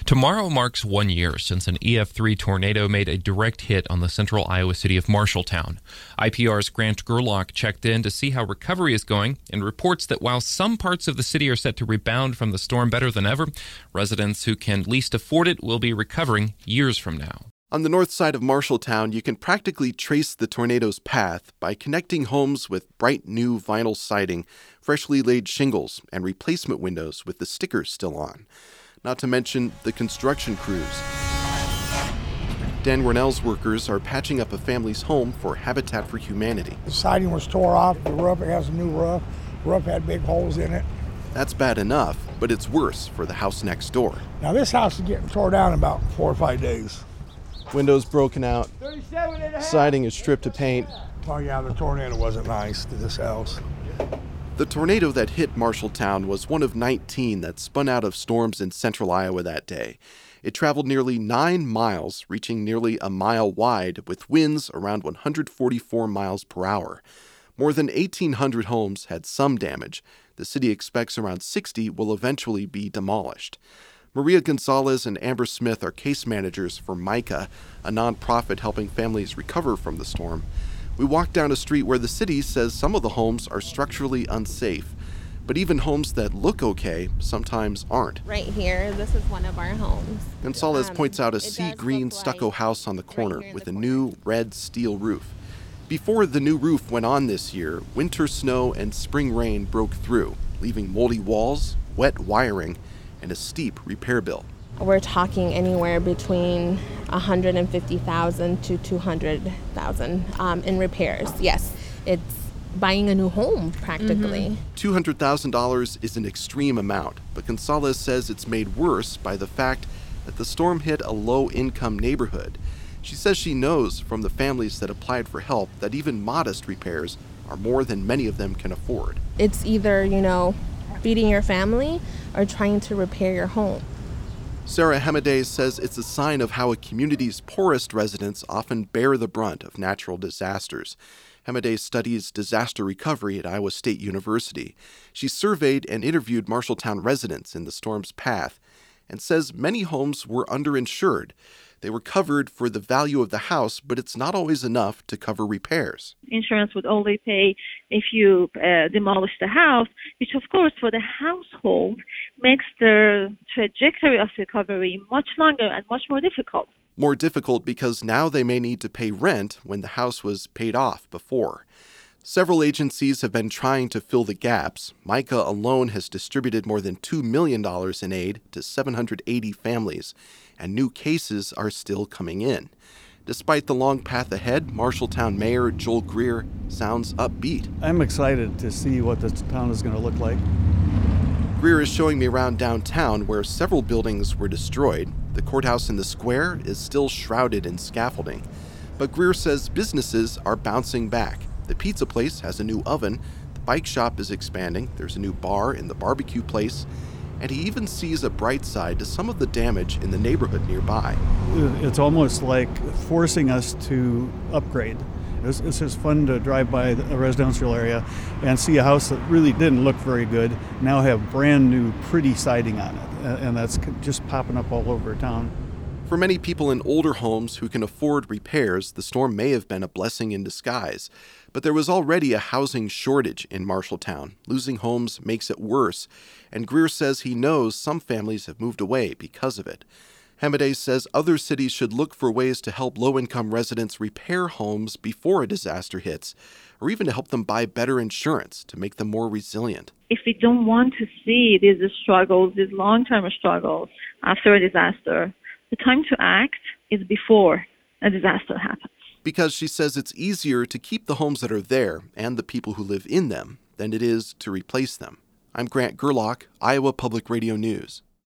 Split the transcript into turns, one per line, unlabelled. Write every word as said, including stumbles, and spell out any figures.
Tomorrow marks one year since an E F three tornado made a direct hit on the central Iowa city of Marshalltown. I P R's Grant Gerlach checked in to see how recovery is going and reports that while some parts of the city are set to rebound from the storm better than ever, residents who can least afford it will be recovering years from now.
On the north side of Marshalltown, you can practically trace the tornado's path by connecting homes with bright new vinyl siding, freshly laid shingles, and replacement windows with the stickers still on. Not to mention the construction crews. Dan Warnell's workers are patching up a family's home for Habitat for Humanity.
The siding was tore off, the roof, it has a new roof, the roof had big holes in it.
That's bad enough, but it's worse for the house next door.
Now this house is getting tore down in about four or five days.
Windows broken out, siding is stripped to paint.
Oh yeah, the tornado wasn't nice to this house.
The tornado that hit Marshalltown was one of nineteen that spun out of storms in central Iowa that day. It traveled nearly nine miles, reaching nearly a mile wide, with winds around one hundred forty-four miles per hour. More than eighteen hundred homes had some damage. The city expects around sixty will eventually be demolished. Maria Gonzalez and Amber Smith are case managers for MICA, a nonprofit helping families recover from the storm. We walked down a street where the city says some of the homes are structurally unsafe, but even homes that look okay sometimes aren't.
Right here, this is one of our homes.
Gonzalez
Um,
points out a
it
sea
does
green
look
stucco
like
house on the corner
right here in
with
the
a
corner.
new red steel roof. Before the new roof went on this year, winter snow and spring rain broke through, leaving moldy walls, wet wiring, and a steep repair bill.
We're talking anywhere between one hundred fifty thousand dollars to two hundred thousand dollars um, in repairs. Yes, it's buying a new home practically.
Mm-hmm. two hundred thousand dollars is an extreme amount, but Gonzalez says it's made worse by the fact that the storm hit a low-income neighborhood. She says she knows from the families that applied for help that even modest repairs are more than many of them can afford.
It's either, you know, feeding your family or trying to repair your home.
Sarah Hemades says it's a sign of how a community's poorest residents often bear the brunt of natural disasters. Hemades studies disaster recovery at Iowa State University. She surveyed and interviewed Marshalltown residents in the storm's path and says many homes were underinsured. They were covered for the value of the house, but it's not always enough to cover repairs.
Insurance would only pay if you uh, demolish the house, which of course for the household makes the trajectory of recovery much longer and much more difficult.
More difficult because now they may need to pay rent when the house was paid off before. Several agencies have been trying to fill the gaps. MICA alone has distributed more than two million dollars in aid to seven hundred eighty families, and new cases are still coming in. Despite the long path ahead, Marshalltown Mayor Joel Greer sounds upbeat.
I'm excited to see what this town is going to look like.
Greer is showing me around downtown where several buildings were destroyed. The courthouse in the square is still shrouded in scaffolding. But Greer says businesses are bouncing back. The pizza place has a new oven, the bike shop is expanding, there's a new bar in the barbecue place, and he even sees a bright side to some of the damage in the neighborhood nearby.
It's almost like forcing us to upgrade. It's, it's just fun to drive by a residential area and see a house that really didn't look very good now have brand new pretty siding on it, and that's just popping up all over town.
For many people in older homes who can afford repairs, the storm may have been a blessing in disguise. But there was already a housing shortage in Marshalltown. Losing homes makes it worse, and Greer says he knows some families have moved away because of it. Hemades says other cities should look for ways to help low-income residents repair homes before a disaster hits, or even to help them buy better insurance to make them more resilient.
If we don't want to see these struggles, these long-term struggles after a disaster, the time to act is before a disaster happens.
Because she says it's easier to keep the homes that are there and the people who live in them than it is to replace them. I'm Grant Gerlach, Iowa Public Radio News.